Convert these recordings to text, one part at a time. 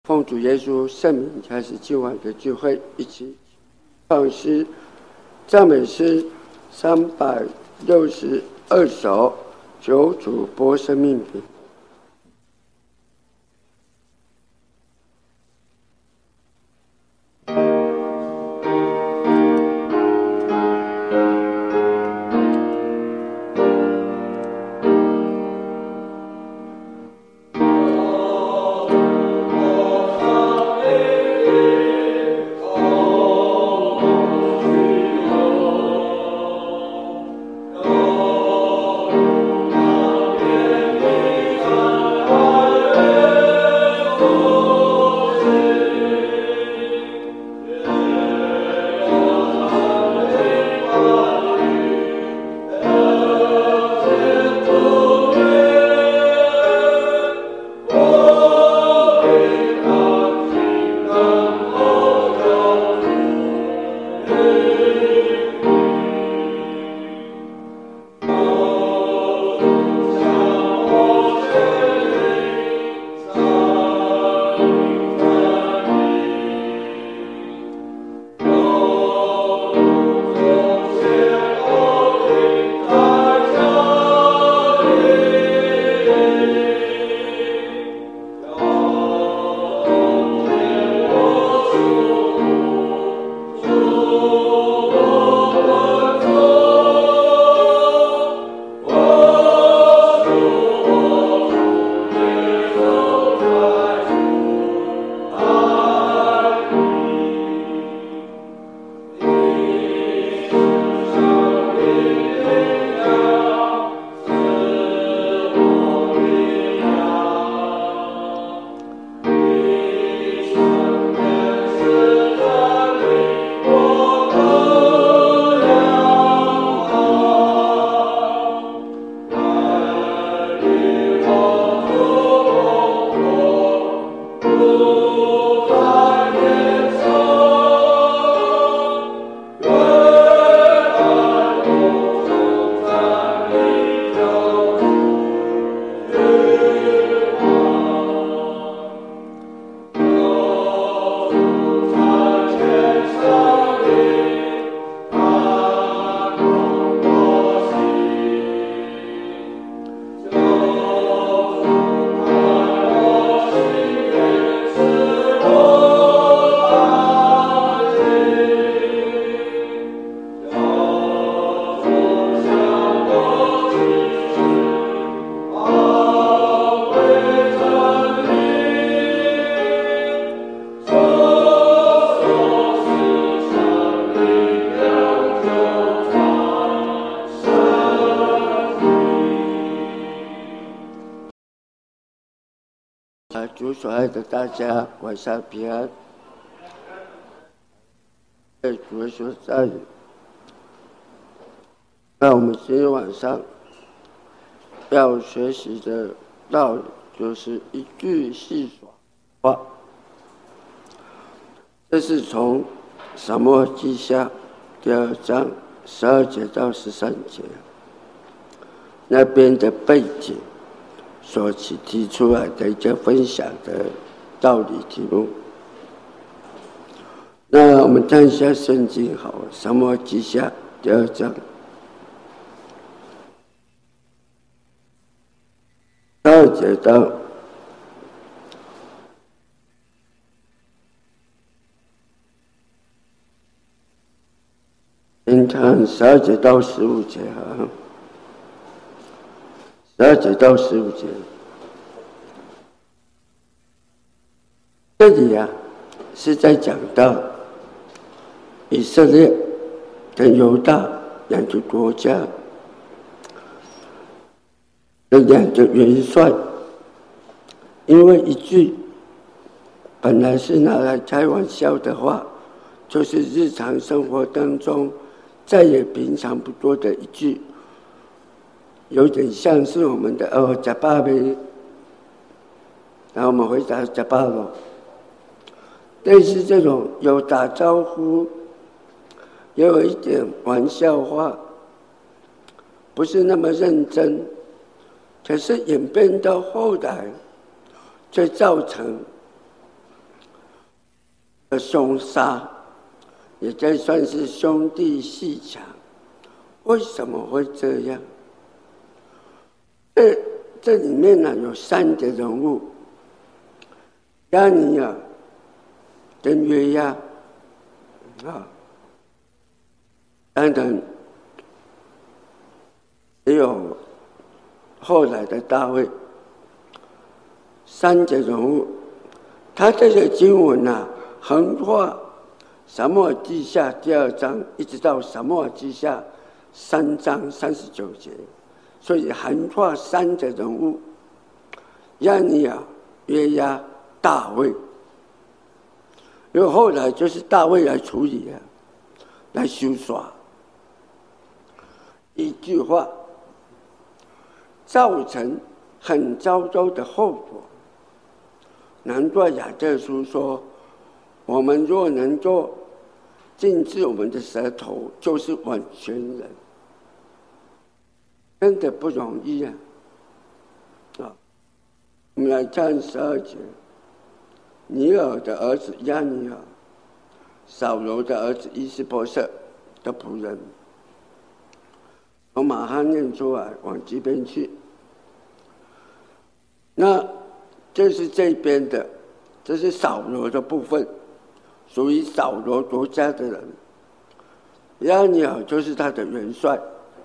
奉主耶稣圣名开始今晚的聚会，一起唱诗赞美诗362首，求主播生命品。主所爱的大家，晚上平安。主耶稣在，那我们今天晚上要学习的道理，就是一句戏耍话。这是从撒母耳记下第2章12节到13节那边的背景所提出来的一个分享的道理题目。那我们看一下圣经好了，撒母耳记下第2章12节到先看12节到15节哈。12节到15节，这里是在讲到以色列跟犹大两个国家的两个元帅，因为一句本来是拿来开玩笑的话，就是日常生活当中再也平常不多的一句，有点像是我们的吃饱没，然后我们回答吃饱了，类似这种有打招呼，也有一点玩笑话，不是那么认真，可是演变到后来，却造成的凶杀，也该算是兄弟阋墙。为什么会这样？这里面呢有3个人物，亚尼尔跟约押当然也有后来的大卫，3个人物。他这个经文横跨撒母耳记下第2章，一直到撒母耳记下3章39节，所以横跨3个人物：亚尼尔、约押、大卫。因为后来就是大卫来处理来修刷。一句话，造成很糟糕的后果。难怪雅各书说，我们若能够禁止我们的舌头，就是完全人。真的不容易啊！我们来看12节，尼尔的儿子亚尼尔，扫罗的儿子伊施波设的仆人，从马哈念出来往这边去。那就是这边的，这是扫罗的部分，属于扫罗国家的人。亚尼尔就是他的元帅。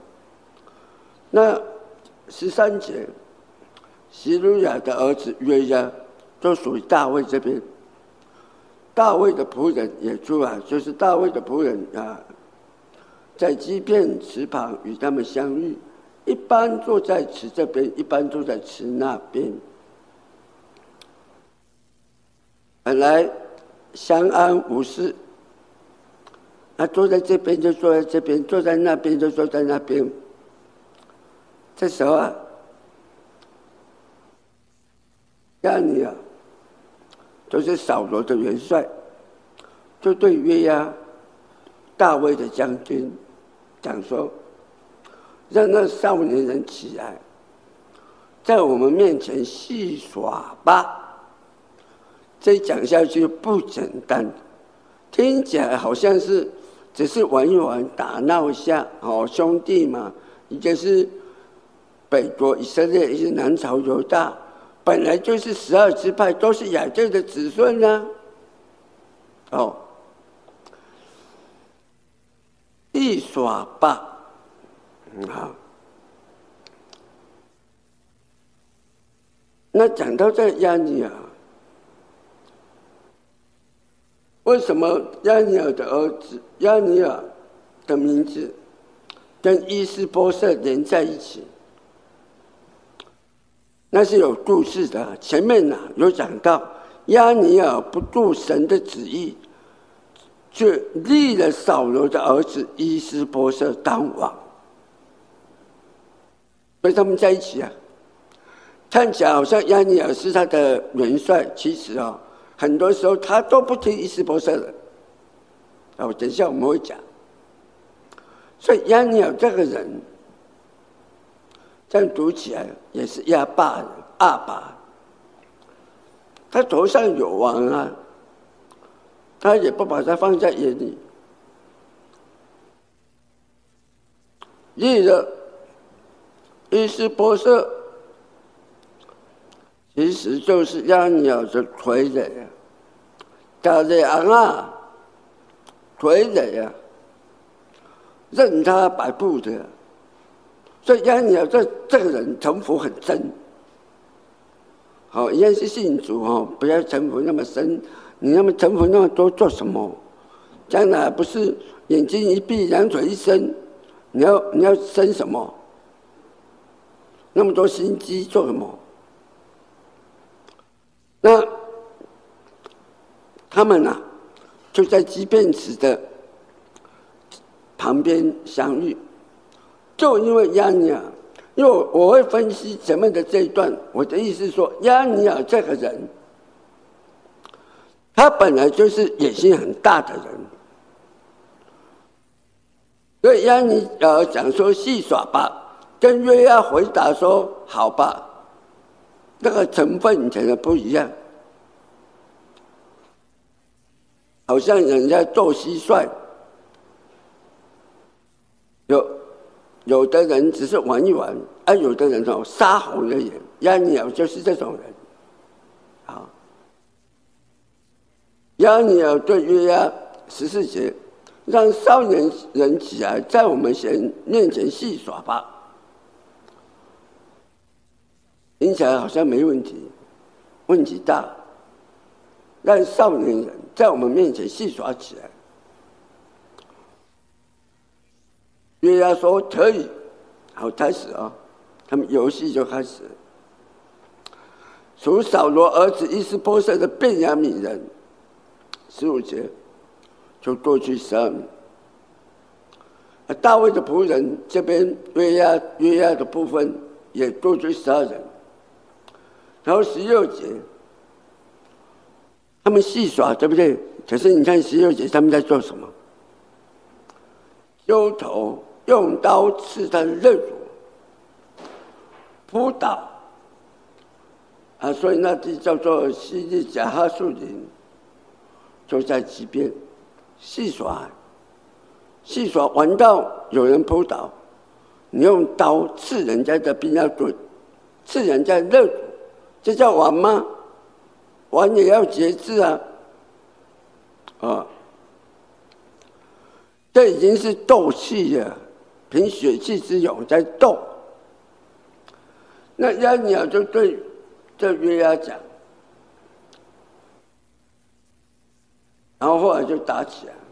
那13节，希鲁雅的儿子约押，就属于大卫这边。大卫的仆人也出来，就是大卫的仆人在基遍池旁与他们相遇，一般坐在池这边，一般坐在池那边。本来相安无事，坐在这边就坐在这边，坐在那边就坐在那边。这时候亚尼尔就是扫罗的元帅，就对约押、大卫的将军讲说：“让那少年人起来，在我们面前戏耍吧。”这讲下去不简单，听起来好像是只是玩一玩、打闹一下，兄弟嘛，一个是北国以色列，一个是南朝犹大，本来就是12支派，都是雅各的子孙戏耍吧，好。那讲到这亚尼尔，为什么亚尼尔的儿子亚尼尔的名字跟伊施波设连在一起？那是有故事的。前面有讲到，亚尼尔不顾神的旨意，却立了扫罗的儿子伊施波设当王，所以他们在一起看起来好像亚尼尔是他的元帅，其实很多时候他都不听伊施波设的。等一下我们会讲。所以亚尼尔这个人，这样读起来也是亚巴，他头上有王他也不把他放在眼里。立了伊施波设，其实就是亚尼尔的傀儡大雷昂傀儡任他摆布的。所以亚尼尔这个人城府很深，一样是信主不要城府那么深。你那么城府那么多做什么？将来不是眼睛一闭两腿一伸，你要生什么？那么多心机做什么？那他们就在基遍池的旁边相遇。就因为亚尼尔，因为我会分析前面的这一段，我的意思是说，亚尼尔这个人，他本来就是野心很大的人，所以亚尼尔讲说戏耍吧，跟约押回答说好吧，那个成分可能不一样。 好像人家斗蟋蟀，有的人只是玩一玩，有的人杀红了眼。押尼珥就是这种人。押尼珥对约押14节，让少年人起来，在我们面前戏耍吧。听起来好像没问题，问题大。让少年人在我们面前戏耍起来。约押说可以，好，开始啊，他们游戏就开始了。属扫罗儿子伊施波设的便雅悯人，15节就多去12名。大卫的仆人这边约押的部分也多去12人。然后16节，他们戏耍，对不对？可是你看16节他们在做什么？揪头，用刀刺他的肋骨，扑倒。所以那地叫做西利甲哈树林，就在其边戏耍，玩到有人扑倒，你用刀刺人家的兵要盾，刺人家的肋骨，这叫玩吗？玩也要节制啊！这已经是斗气了，凭血气之勇在斗。那押尼珥就对这约押讲，然后后来就打起来。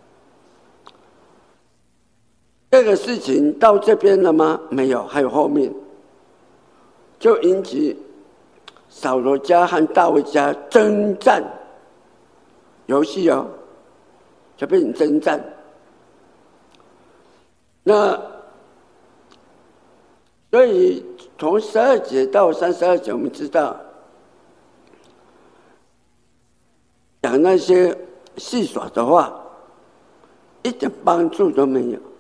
这个事情到这边了吗？没有，还有后面，就引起扫罗家和大卫家征战游戏就变成征战。那所以从12节到32节，我们知道讲那些戏耍的话，一点帮助都没有。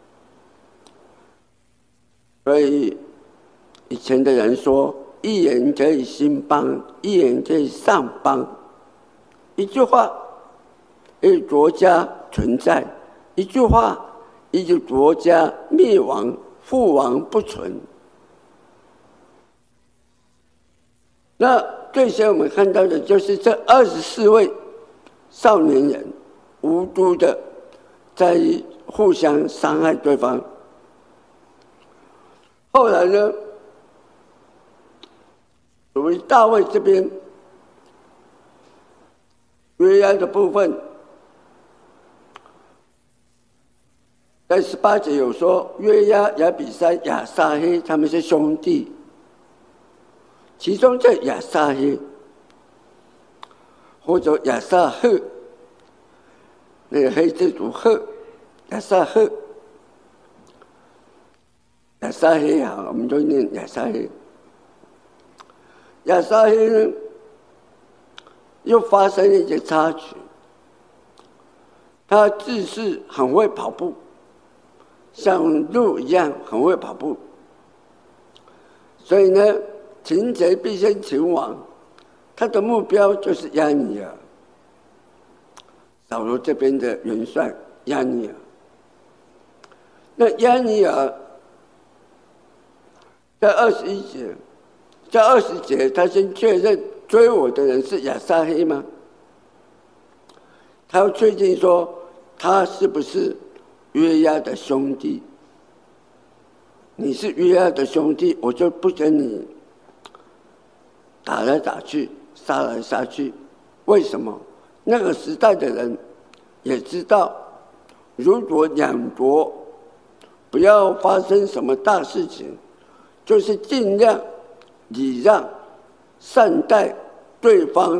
所以以前的人说，一言可以兴邦，一言可以丧邦。一句话，一个国家存在；一句话，一个国家灭亡、覆亡不存。那最先我们看到的就是这24位少年人无辜的在互相伤害对方。后来呢，属于大卫这边约押的部分，在18节有说，约押、亚比筛、亚撒黑他们是兄弟，其中这亚撒黑或者亚撒赫，那个黑字读赫，亚撒赫。亚撒黑我们就念亚撒黑。亚撒黑呢，又发生了一些插曲。他自恃很会跑步，像鹿一样很会跑步，所以呢，擒贼必先擒王，他的目标就是押尼珥，扫罗这边的元帅押尼珥。那押尼珥在21节，在20节，他先确认追我的人是亚撒黑吗？他要确定说他是不是约押的兄弟。你是约押的兄弟，我就不跟你打来打去、杀来杀去。为什么？那个时代的人也知道，如果两国不要发生什么大事情，就是尽量礼让、善待对方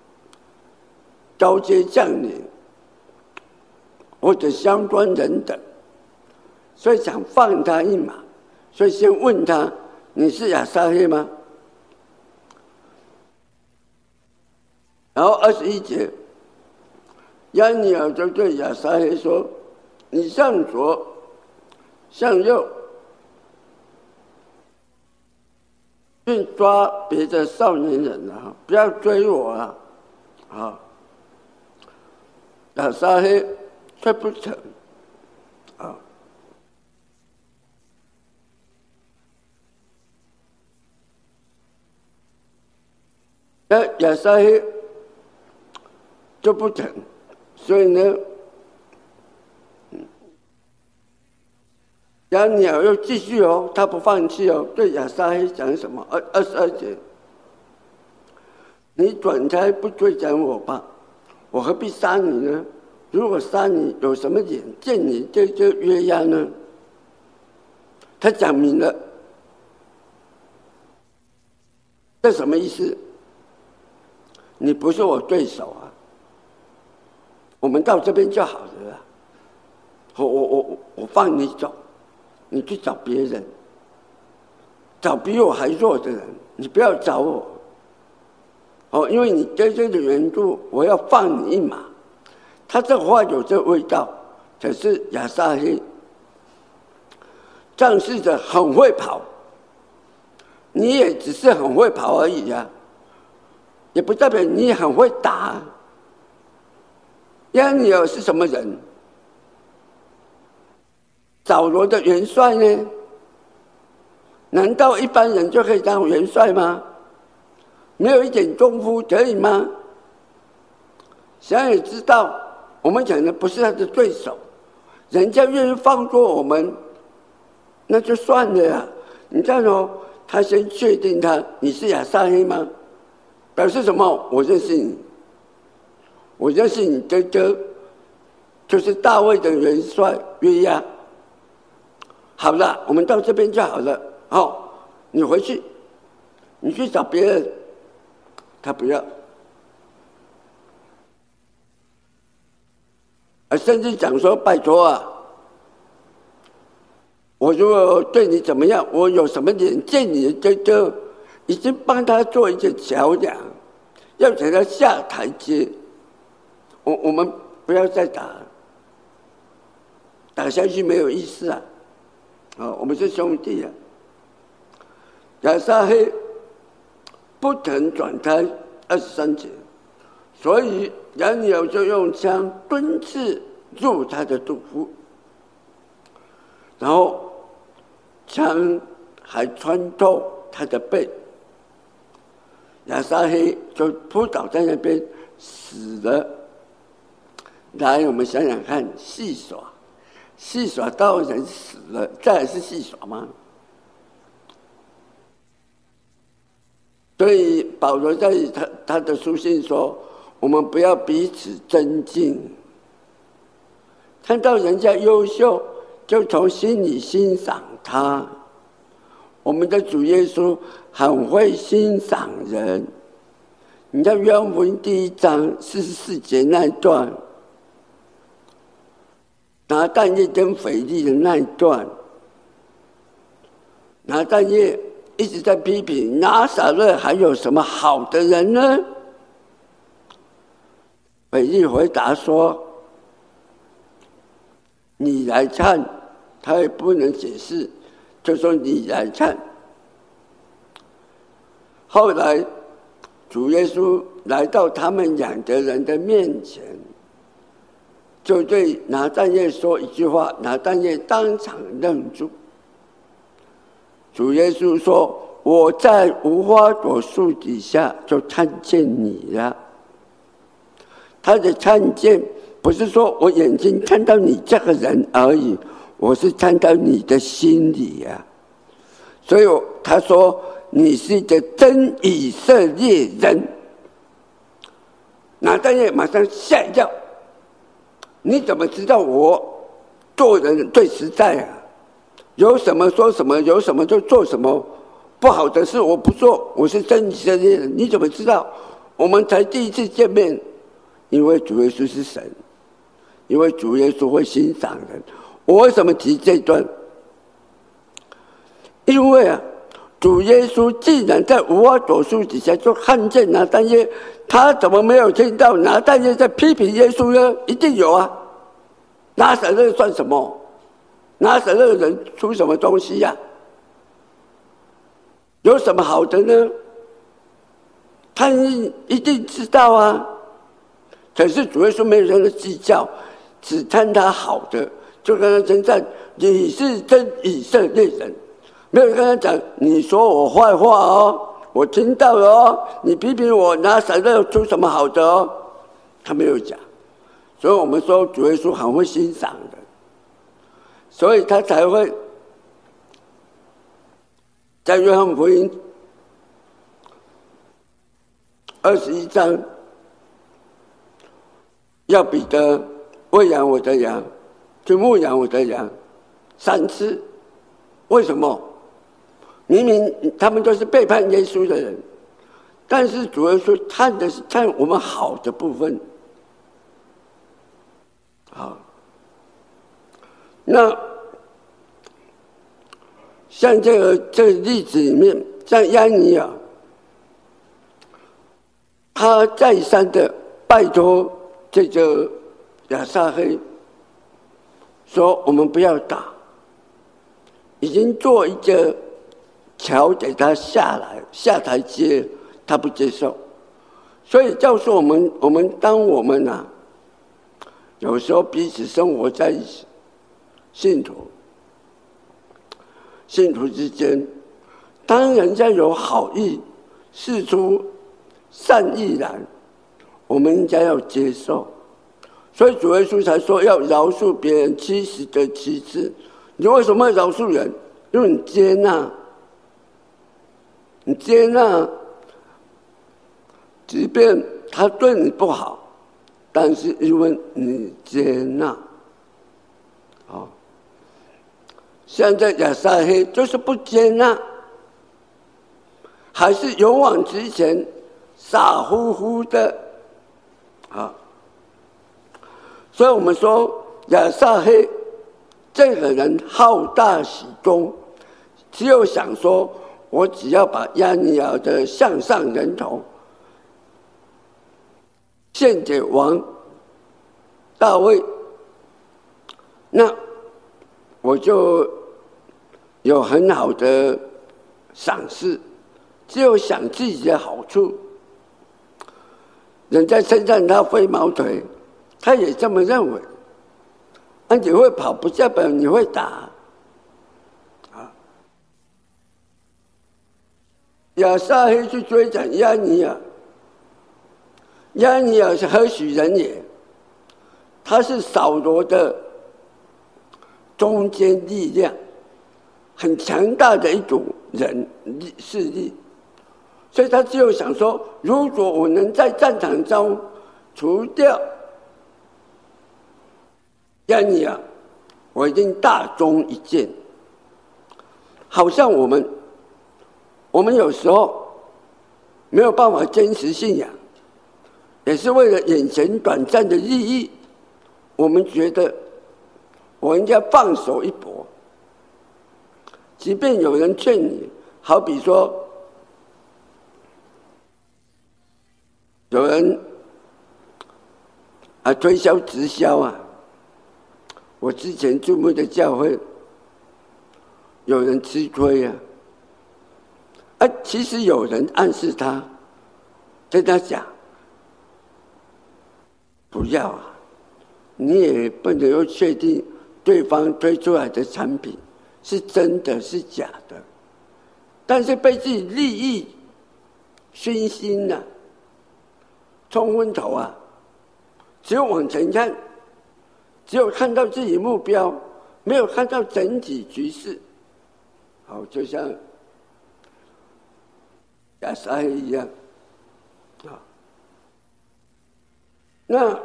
高阶将领或者相关人等，所以想放他一马，所以先问他：你是亚撒黑吗？然后21节，押尼珥就对亚撒黑说：你向左，向右，去抓别的少年人不要追我亚撒黑却不成啊。那亚撒黑就不成，所以呢，亚鸟又继续哦，他不放弃哦，对亚撒黑讲什么？22节，你转胎不追赶我吧，我何必杀你呢？如果杀你，有什么脸见你这约押呢？他讲明了，这什么意思？你不是我对手啊，我们到这边就好了啦。我放你走，你去找别人，找比我还弱的人，你不要找我。因为你对这个缘故，我要放你一马。他这话有这味道，可是亚撒黑仗势者很会跑，你也只是很会跑而已啊，也不代表你很会打。亚尼尔是什么人？扫罗的元帅呢？难道一般人就可以当元帅吗？没有一点功夫可以吗？想也知道，我们讲的不是他的对手，人家愿意放过我们，那就算了呀。你看哦，他先确定你是亚撒黑吗？表示什么？我认识你，我认识你哥哥，就是大卫的元帅约押。好了，我们到这边就好了。你回去，你去找别人。他不要，甚至讲说：“拜托啊，我如果对你怎么样，我有什么脸见你的哥哥？已经帮他做一个桥梁，要给他下台阶。我们不要再打下去没有意思啊！我们是兄弟啊。”亚撒黑不肯转胎，23节，所以亚尼尔就用枪蹲刺入他的肚腹，然后枪还穿透他的背，亚撒黑就扑倒在那边死了。来，我们想想看，戏耍到人死了，再来是戏耍吗？所以保罗在他的书信说，我们不要彼此争竞，看到人家优秀就从心里欣赏他。我们的主耶稣很会欣赏人，你看约翰福音1章44节那一段，拿但业跟腓利的那一段，拿但业一直在批评拿撒勒还有什么好的人呢？腓利回答说：“你来看。”他也不能解释，就说你来看。后来主耶稣来到他们两个人的面前，就对拿但业说一句话，拿但业当场愣住。主耶稣说：“我在无花果树底下就看见你了。”他的看见不是说我眼睛看到你这个人而已，我是看到你的心里啊。所以他说你是一个真以色列人。拿但业马上吓一跳，你怎么知道我做人最实在啊？有什么说什么，有什么就做什么，不好的事我不做，我是真以色列人。你怎么知道？我们才第一次见面，因为主耶稣是神，因为主耶稣会欣赏人。我为什么提这段？因为主耶稣既然在无花果树底下就看见拿但业，他怎么没有听到拿但业在批评耶稣呢？一定有啊！拿撒勒算什么？拿撒勒人出什么东西呀？有什么好的呢？他一定知道啊！ 可是主耶稣没有跟他计较，只看他好的，就跟他称赞你是真以色列人，没有跟他讲你说我坏话哦，我听到了哦，你批评我拿撒勒出什么好的哦，他没有讲。所以我们说主耶稣很会欣赏的，所以他才会在约翰福音21章要彼得喂养我的羊，去牧养我的羊3次。为什么？明明他们都是背叛耶稣的人，但是主耶稣看的是看我们好的部分。好，那像这个例子里面，像亚尼亚，他再三的拜托这个亚撒黑，说我们不要打，已经做一个桥给他下台阶，他不接受，所以告诉我们当我们有时候彼此生活在一起，信徒之间，当人家有好意释出善意来，我们应该要接受。所以主耶稣才说要饶恕别人70得7次。你为什么要饶恕人？因为你接纳，即便他对你不好，但是因为你接纳。现在亚撒黑就是不接纳，还是勇往直前，傻乎乎的所以我们说亚撒黑这个人好大喜功，只有想说我只要把亚尼亚的项上人头献给王大卫，那我就有很好的赏识，只有想自己的好处。人家称赞他飞毛腿，他也这么认为。你会跑不代表你会打亚撒黑去追赶亚尼亚，亚尼亚是何许人也？他是扫罗的中坚力量，很强大的一组势力，所以他只有想说，如果我能在战场中除掉亚尼亚，我一定大功一件。好像我们有时候没有办法坚持信仰，也是为了眼前短暂的利益，我们觉得我应该放手一搏。即便有人劝你，好比说有人推销直销我之前注目的教会有人吃亏其实有人暗示他，跟他讲不要你也不能够确定对方推出来的产品是真的是假的，但是被自己利益熏心冲昏头只有往前看，只有看到自己目标，没有看到整体局势。好，就像亚撒黑一样那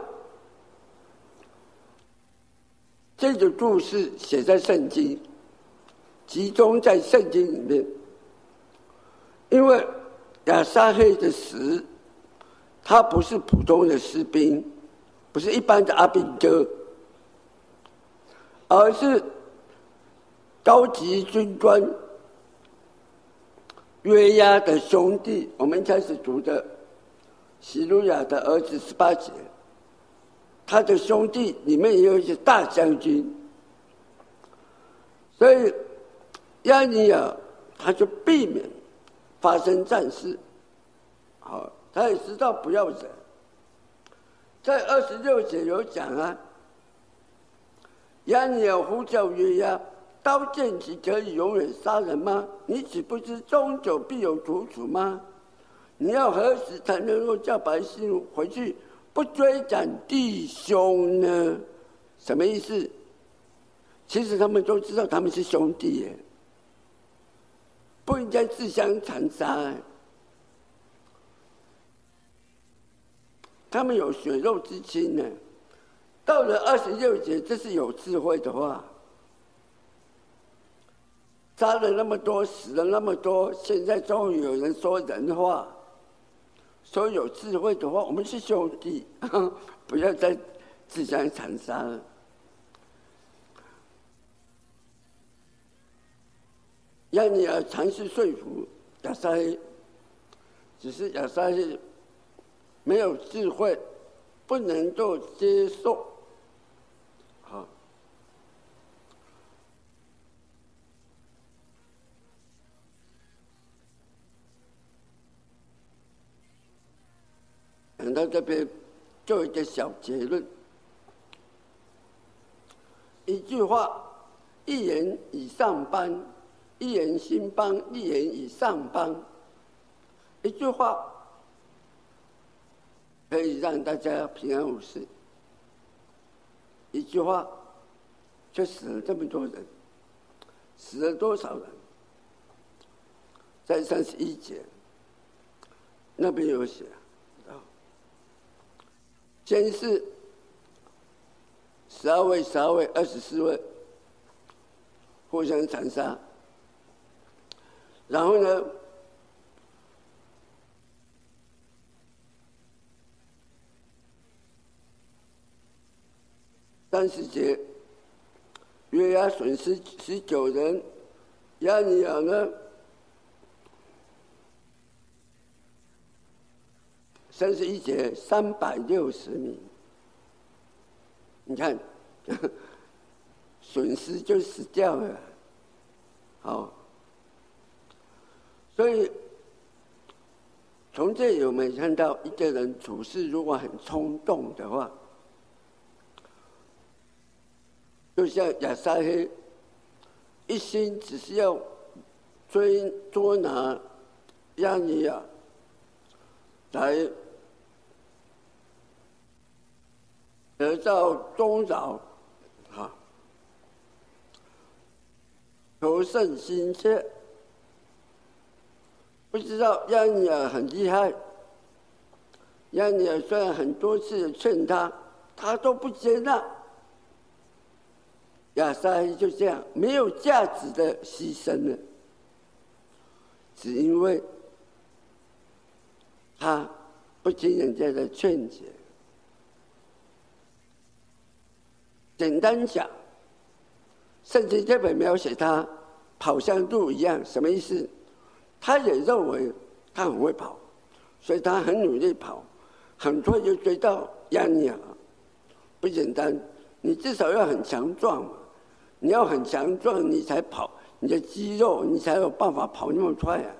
这个故事写在圣经，集中在圣经里面，因为亚撒黑的死，他不是普通的士兵，不是一般的阿兵哥，而是高级军官约押的兄弟。我们一开始读的希鲁雅的儿子18节，他的兄弟里面也有一些大将军，所以亚尼亚他就避免发生战事。他也知道不要忍， 在26节有讲啊，亚尼尔呼叫约押，刀剑岂可以永远杀人吗？你岂不知终久必有楚楚吗？你要何时才能够叫百姓回去，不追赶弟兄呢？什么意思？其实他们都知道他们是兄弟耶，不应该自相残杀。他们有血肉之亲呢。到了26节，这是有智慧的话。杀了那么多，死了那么多，现在终于有人说人话，说有智慧的话，我们是兄弟，不要再自相残杀了。亚尼尔尝试说服亚撒黑，只是亚撒黑没有智慧，不能够接受。好，讲到这边，做一个小结论。一句话，一言以上邦，一言兴邦，一言以上邦。一句话可以让大家平安无事，一句话就死了这么多人，死了多少人？在31节那边有写，先是12位、12位、24位互相残杀，然后呢，30节，约押损失19人，亚尼尔呢，31节360名。你看，损失就死掉了。好，所以从这里我们看到，一个人处事如果很冲动的话，就像亚撒黑一心只是要捉拿亚尼尔来得到终饶，求胜心切。不知道亚尼尔很厉害，亚尼尔虽然很多次劝他，他都不接纳。亚撒黑就这样没有价值的牺牲了，只因为他不听人家的劝解。简单讲，圣经这本描写他跑像鹿一样，什么意思？他也认为他很会跑，所以他很努力跑，很快就追到亚尼尔。不简单，你至少要很强壮嘛，你要很强壮，你才跑，你的肌肉你才有办法跑那么快啊。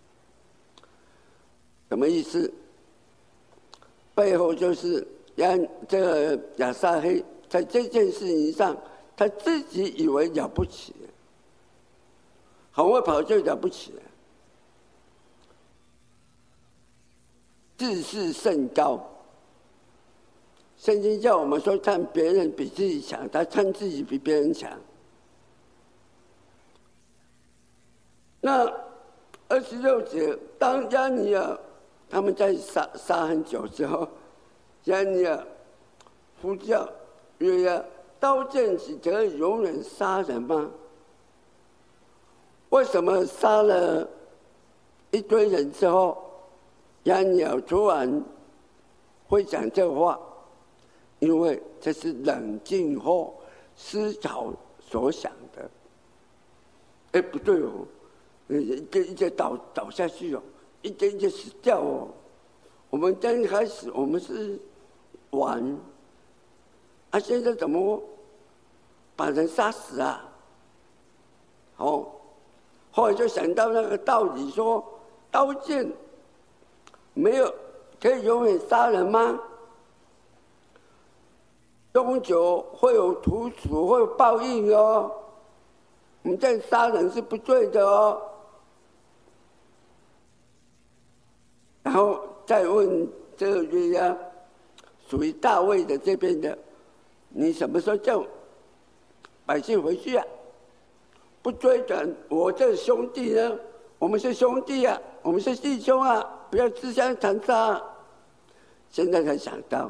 什么意思？背后就是这个亚撒黑在这件事情上，他自己以为了不起，很会跑就了不起了，自视甚高。圣经叫我们说，看别人比自己强，他看自己比别人强。那26节，当亚尼尔他们在杀很久之后，亚尼尔呼叫约押，刀剑岂可以永远杀人吗？为什么杀了一堆人之后，亚尼尔突然会讲这话？因为这是冷静后思考所想的。哎，不对哦，一个倒下去哦，一个死掉哦。我们刚开始我们是玩，啊，现在怎么把人杀死啊？哦，后来就想到那个道理，说刀剑没有可以永远杀人吗？ 终究会有图属，会有报应哦。我们在杀人是不对的哦。然后再问这个约押，属于大卫的这边的，你什么时候叫百姓回去啊？不追赶我这兄弟呢？我们是兄弟啊，我们是弟兄啊，不要自相残杀。现在才想到，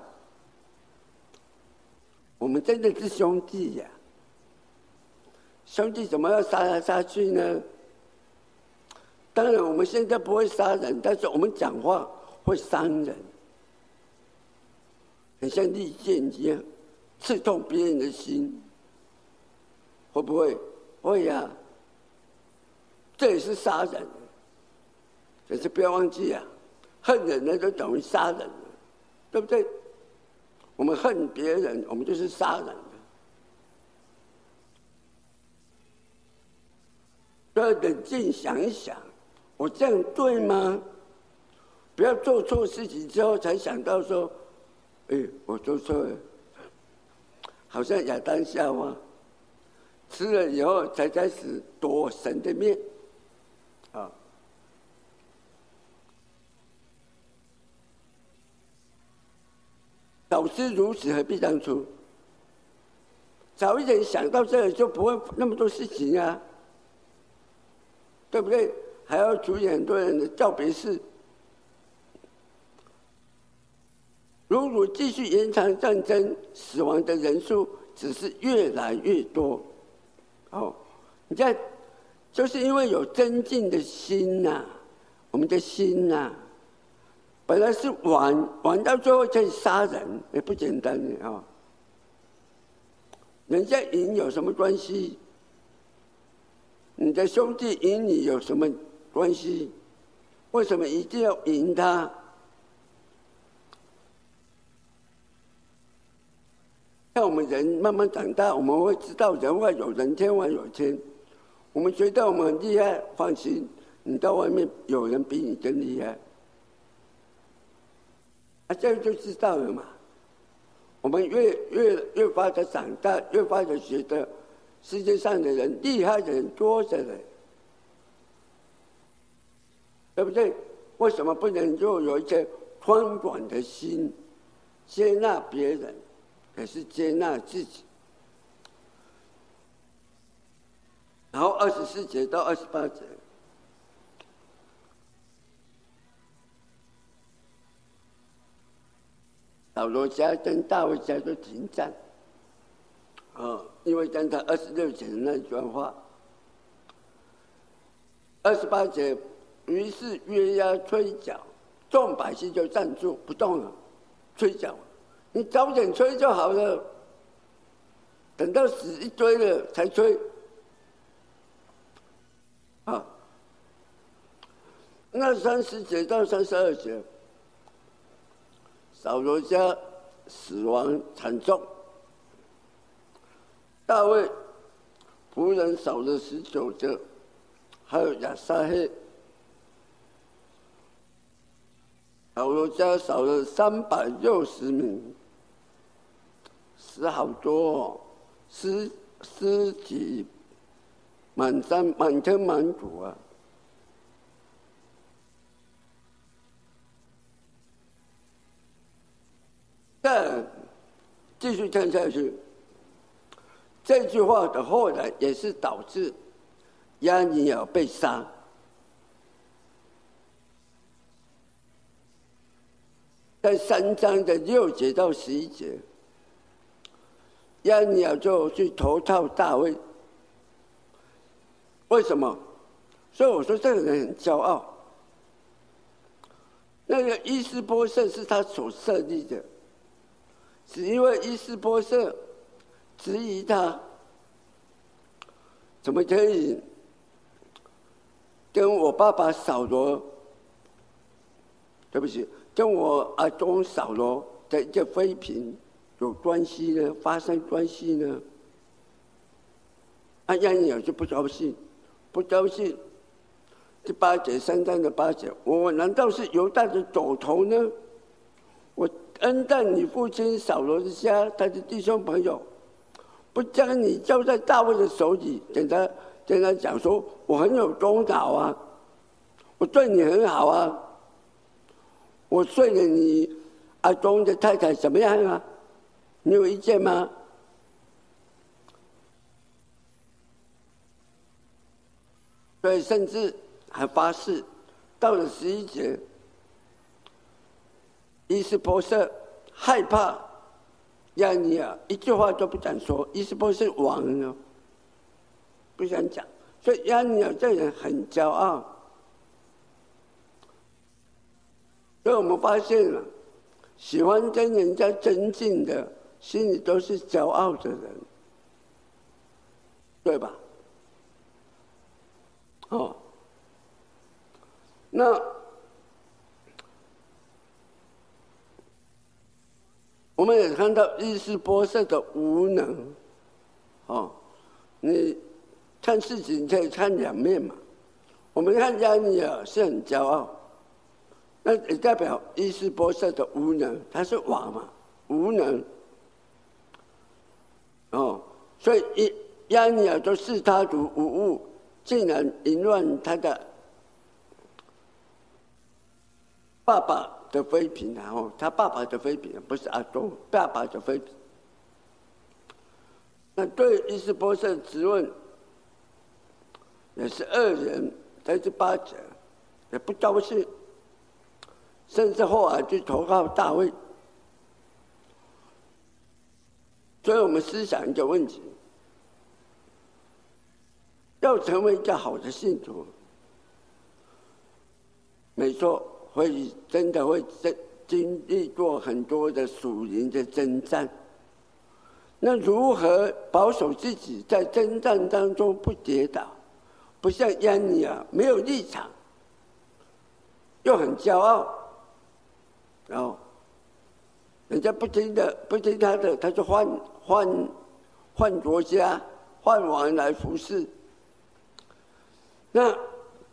我们真的是兄弟呀！兄弟怎么要杀来杀去呢？当然，我们现在不会杀人，但是我们讲话会伤人，很像利剑一样，刺痛别人的心，会不会？会呀，这也是杀人。可是不要忘记啊，恨人呢就等于杀人了，对不对？我们恨别人，我们就是杀人了。要冷静想一想，我这样对吗？不要做错事情之后才想到说，我做错了，好像亚当夏娃吃了以后才开始夺神的面啊。早知如此，何必当初？早一点想到这里，就不会那么多事情啊，对不对？还要处理很多人的告别式。如果继续延长战争，死亡的人数只是越来越多。你看，就是因为有增进的心呐，我们的心呐。本来是玩到最后可以杀人，也不简单啊！人家赢有什么关系？你的兄弟赢你有什么关系？为什么一定要赢他？像我们人慢慢长大，我们会知道人外有人，天外有天。我们觉得我们很厉害，放心，你到外面有人比你更厉害。这样就知道了嘛。我们越发的长大，越发的觉得世界上的人厉害的人多着呢，对不对？为什么不能就有一些宽广的心，接纳别人，也是接纳自己？然后24节到28节。扫罗家跟大卫家都停战，因为刚才26节的那段话，28节，于是约押吹角，众百姓就站住不动了，吹角，你早点吹就好了，等到死一堆了才吹，那30节到32节。扫罗家死亡惨重，大卫仆人少了19个，还有亚撒黑。扫罗家少了360名，死好多哦，尸体满坑满谷啊。但继续看下去，这句话的后来也是导致押尼珥被杀。在3章的6节到11节，押尼珥就去投靠大卫。为什么？所以我说这个人很骄傲。那个伊施波设是他所设立的。只因为伊施波设质疑他，怎么可以跟我爸爸扫罗，对不起，跟我阿公扫罗的一个妃嫔有关系呢？发生关系呢？押尼珥就不高兴，第8节，3章的8节，我难道是犹大的首头呢？ 恩待你父亲扫罗的家，他的弟兄朋友，不将你交在大卫的手里，跟他讲说，我很有功劳啊，我对你很好啊，我睡了你阿东的太太怎么样啊？你有意见吗？所以甚至还发誓，到了11节，伊斯波瑟害怕亚尼尔，一句话都不敢说。伊斯波瑟王呢，不想讲，所以亚尼尔这人很骄傲。所以我们发现了，喜欢跟人家争竞的，心里都是骄傲的人，对吧？哦，那我们也看到伊斯波瑟的无能。哦，你看事情可以看两面嘛。我们看亚尼尔是很骄傲，那也代表伊斯波瑟的无能，他是王嘛，无能。哦，所以亚尼尔就视他如无物，竟然淫乱他的爸爸的妃嫔，然后他爸爸的妃嫔不是阿东，爸爸的妃嫔。那对伊斯波瑟质问也是恶人，在这8节也不高兴，甚至后来去投靠大卫。所以我们思想一个问题：要成为一个好的信徒，没错，真的会经历过很多的属灵的征战。那如何保守自己在征战当中不跌倒，不像亚尼尔没有立场，又很骄傲，然后人家不听他的，他就换国家换王来服侍。那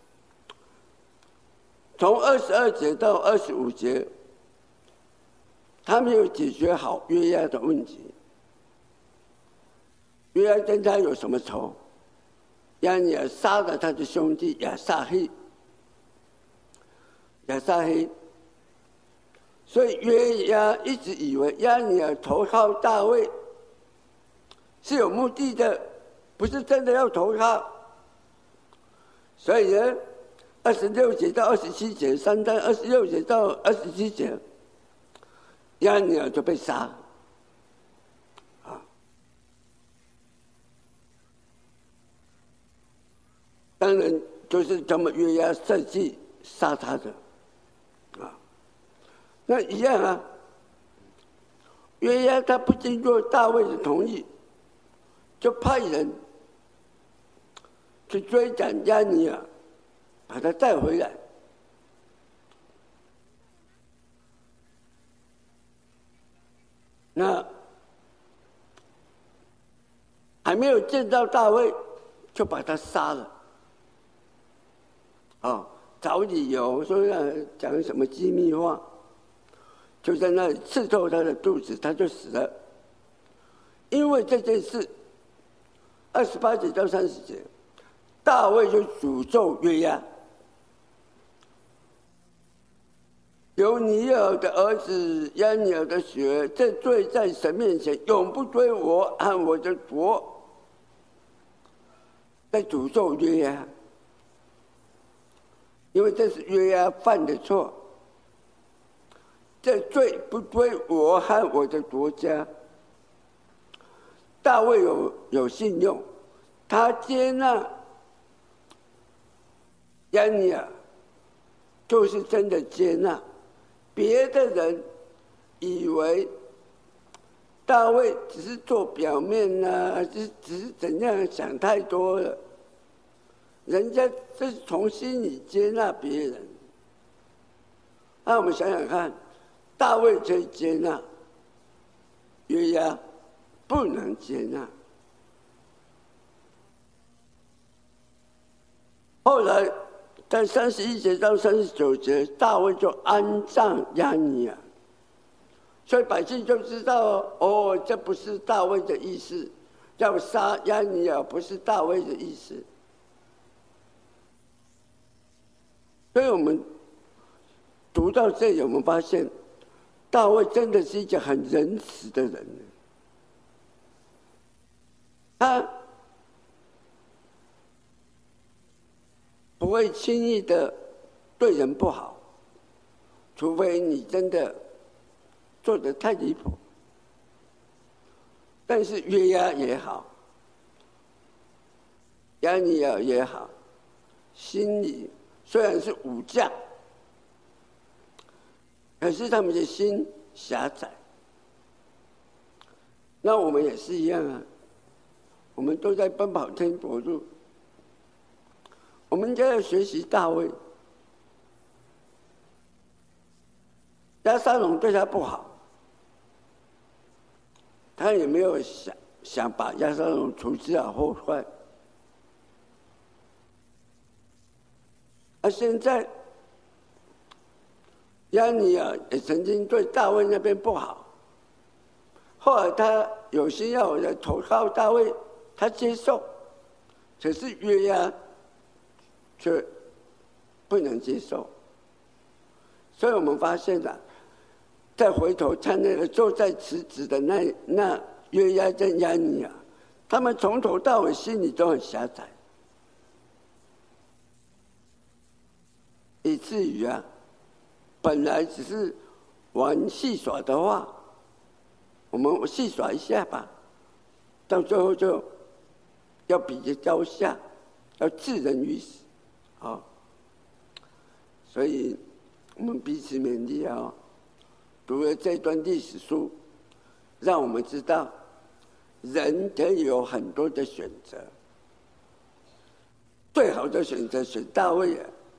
从22节到25节，他没有解决好约押的问题。约押跟他有什么仇？亚尼尔杀了他的兄弟亚撒黑，所以约押一直以为亚尼尔投靠大卫是有目的的，不是真的要投靠。所以呢，26节到27节，3章26节到27节，亚尼尔就被杀。当然就是这么约押设计杀他的，那一样啊。约押他不经过大卫的同意，就派人去追赶亚尼尔，把他带回来。那还没有见到大卫，就把他杀了。找理由说要讲什么机密话，就在那里刺透他的肚子，他就死了。因为这件事，28节到30节，大卫就诅咒约押，由尼尔的儿子亚尼尔的血，这罪在神面前永不归我和我的国。在诅咒约押。因为这是约押犯的错，这罪不归我和我的国家。大卫有信用，他接纳亚尼尔，就是真的接纳。别的人以为大卫只是做表面啊，只是怎样想太多了。人家这是从心里接纳别人。那我们想想看，大卫可以接纳，约押不能接纳。后来在31节到39节，大卫就安葬亚尼尔， 所以百姓就知道哦，这不是大卫的意思，要杀亚尼尔不是大卫的意思。所以我们读到这里，我们发现大卫真的是一个很仁慈的人，他不会轻易的对人不好，除非你真的做得太离谱。但是约押也好，亚尼尔也好，心里虽然是武将，可是他们的心狭窄。那我们也是一样啊，我们都在奔跑天国路，我们应该要学习大卫。押沙龙对他不好，他也没有想把押沙龙除之而后快。而现在亚尼尔也曾经对大卫那边不好，后来他有心要来投靠大卫，他接受，可是约押却不能接受。所以我们发现了，再回头看那个坐在池子的那约押跟亚尼尔，他们从头到尾心里都很狭窄，以至于本来只是玩戏耍的话，我们戏耍一下吧，到最后就要比着高下，要置人于死，所以我们彼此勉励读了这段历史书，让我们知道人可以有很多的选择，最好的选择选大卫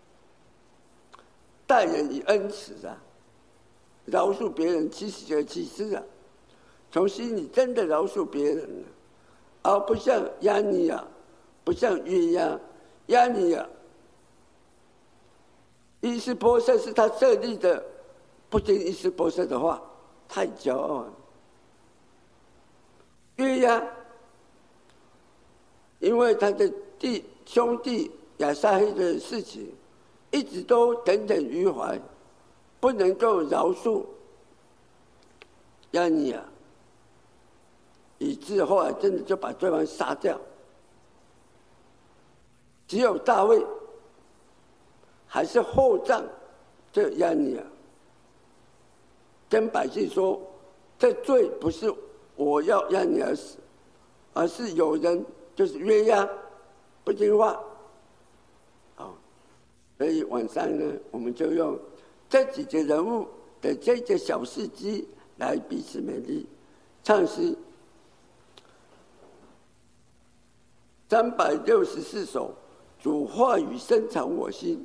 待人以恩慈饶恕别人70个7次从心里真的饶恕别人而不像亚尼尔，不像约押。亚尼尔伊施波设是他设立的，不听伊施波设的话，太骄傲了。约押因为他的兄弟亚撒黑的事情一直都耿耿于怀，不能够饶恕亚尼尔，以致后来真的就把对方杀掉。只有大卫还是厚葬这亚尼尔，跟百姓说，这罪不是我要亚尼尔死，而是有人就是约押不听话。所以晚上呢，我们就用这几个人物的这个小事迹来彼此勉励。唱诗364首，主话语深藏我心。